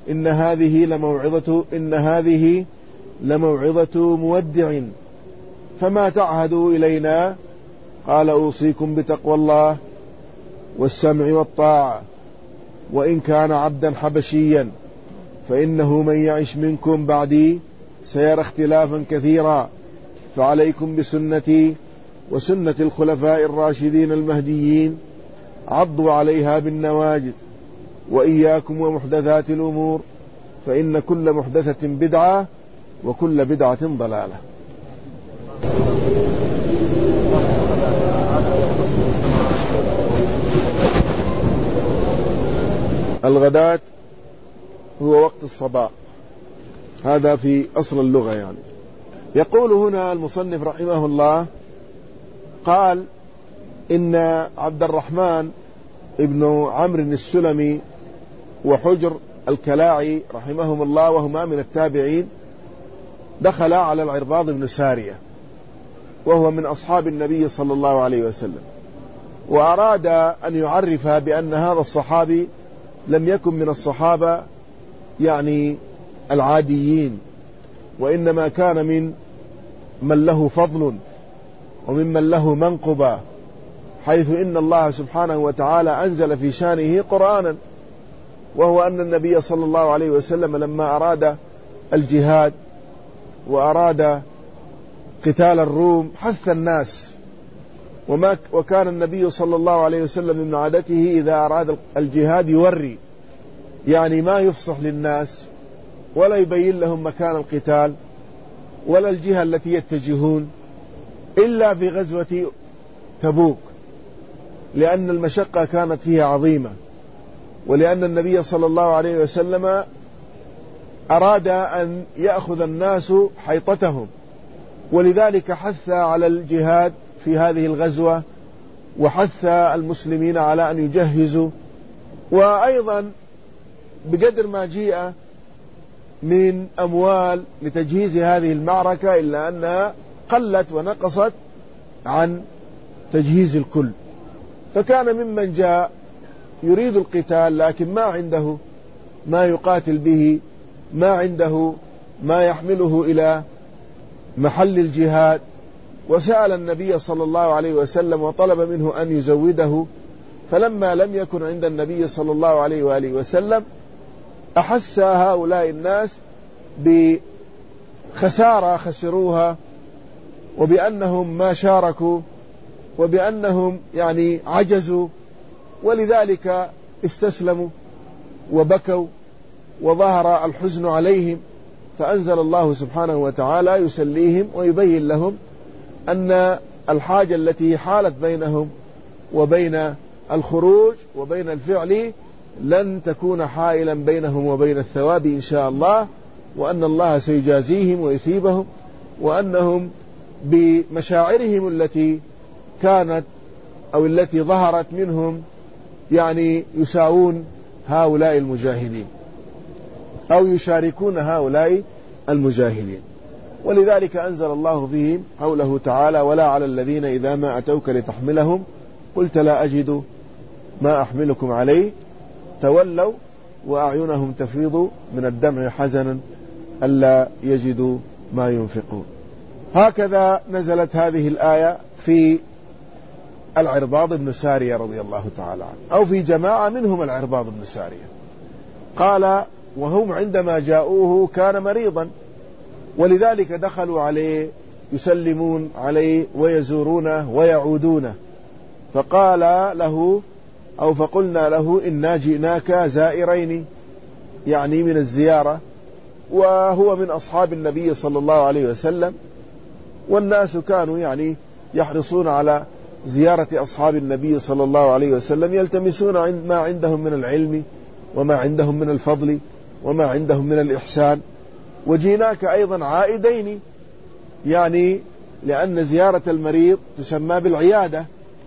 هذه لموعظة مودع فما تعهدوا إلينا؟ قال أوصيكم بتقوى الله والسمع والطاعة، وإن كان عبدا حبشيا، فإنه من يعش منكم بعدي سيرى اختلافا كثيرا، فعليكم بسنتي وسنة الخلفاء الراشدين المهديين، عضوا عليها بالنواجذ، وإياكم ومحدثات الأمور، فإن كل محدثة بدعة وكل بدعة ضلالة. الغداة هو وقت الصباح، هذا في أصل اللغة يعني. يقول هنا المصنف رحمه الله، قال إن عبد الرحمن ابن عمرو السلمي وحجر الكلاعي رحمهم الله وهما من التابعين دخل على العرباض بن سارية وهو من أصحاب النبي صلى الله عليه وسلم، وأراد أن يعرف بأن هذا الصحابي لم يكن من الصحابة يعني العاديين، وإنما كان من له فضل وممن له منقبة، حيث إن الله سبحانه وتعالى أنزل في شانه قرآنا، وهو أن النبي صلى الله عليه وسلم لما أراد الجهاد وأراد قتال الروم حث الناس، وكان النبي صلى الله عليه وسلم من عادته إذا أراد الجهاد يوري، يعني ما يفصح للناس ولا يبين لهم مكان القتال ولا الجهة التي يتجهون إلا في غزوة تبوك، لأن المشقة كانت فيها عظيمة، ولأن النبي صلى الله عليه وسلم أراد أن يأخذ الناس حيطتهم، ولذلك حث على الجهاد في هذه الغزوة، وحث المسلمين على أن يجهزوا، وأيضا بقدر ما جيء من أموال لتجهيز هذه المعركة إلا أنها قلت ونقصت عن تجهيز الكل، فكان ممن جاء يريد القتال لكن ما عنده ما يقاتل به، ما عنده ما يحمله إلى محل الجهاد، وسأل النبي صلى الله عليه وسلم وطلب منه أن يزوده، فلما لم يكن عند النبي صلى الله عليه وآله وسلم أحس هؤلاء الناس بخسارة خسروها، وبأنهم ما شاركوا، وبأنهم يعني عجزوا، ولذلك استسلموا وبكوا وظهر الحزن عليهم، فأنزل الله سبحانه وتعالى يسليهم ويبين لهم أن الحاجة التي حالت بينهم وبين الخروج وبين الفعل لن تكون حائلا بينهم وبين الثواب إن شاء الله، وأن الله سيجازيهم ويثيبهم، وأنهم بمشاعرهم التي كانت أو التي ظهرت منهم يعني يساوون هؤلاء المجاهدين أو يشاركون هؤلاء المجاهدين. ولذلك أنزل الله فيهم قوله تعالى: ولا على الذين إذا ما أتوك لتحملهم قلت لا أجد ما أحملكم عليه تولوا وأعينهم تفيض من الدمع حزنا ألا يجدوا ما ينفقون. هكذا نزلت هذه الآية في العرباض بن سارية رضي الله تعالى عنه، أو في جماعة منهم العرباض بن سارية. قال: وهم عندما جاءوه كان مريضا، ولذلك دخلوا عليه يسلمون عليه ويزورونه ويعودونه، فقال له أو فقلنا له: إنا جئناك زائرين، يعني من الزيارة، وهو من أصحاب النبي صلى الله عليه وسلم، والناس كانوا يعني يحرصون على زيارة أصحاب النبي صلى الله عليه وسلم، يلتمسون ما عندهم من العلم وما عندهم من الفضل وما عندهم من الإحسان. وجيناك أيضا عائدين، يعني لأن زيارة المريض تسمى بالعيادة،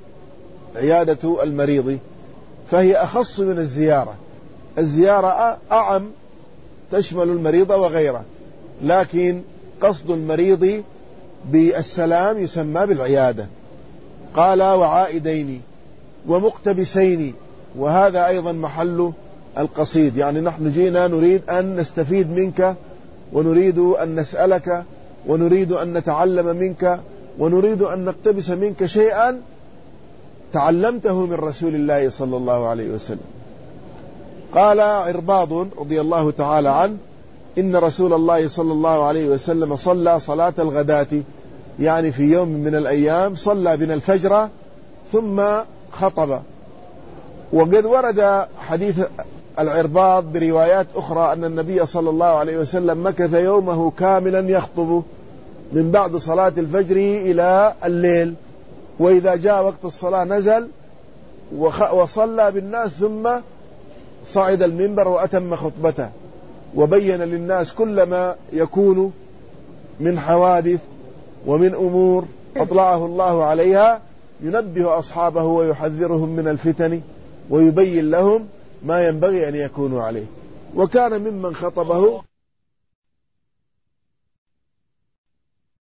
عيادة المريض، فهي أخص من الزيارة. الزيارة أعم تشمل المريض وغيره، لكن قصد المريض بالسلام يسمى بالعيادة. قال: وعائدين ومقتبسين، وهذا أيضا محل القصيد، يعني نحن جينا نريد أن نستفيد منك، ونريد أن نسألك، ونريد أن نتعلم منك، ونريد أن نقتبس منك شيئا تعلمته من رسول الله صلى الله عليه وسلم. قال عرباض رضي الله تعالى عنه: إن رسول الله صلى الله عليه وسلم صلى صلاة الغداة، يعني في يوم من الأيام صلى بنا الفجر ثم خطب. وقد ورد حديث العرباض بروايات أخرى أن النبي صلى الله عليه وسلم مكث يومه كاملا يخطب من بعد صلاة الفجر إلى الليل، وإذا جاء وقت الصلاة نزل وصلى بالناس ثم صعد المنبر وأتم خطبته، وبين للناس كل ما يكون من حوادث ومن أمور أطلعه الله عليها، ينبه أصحابه ويحذرهم من الفتن ويبين لهم ما ينبغي أن يكونوا عليه. وكان ممن خطبه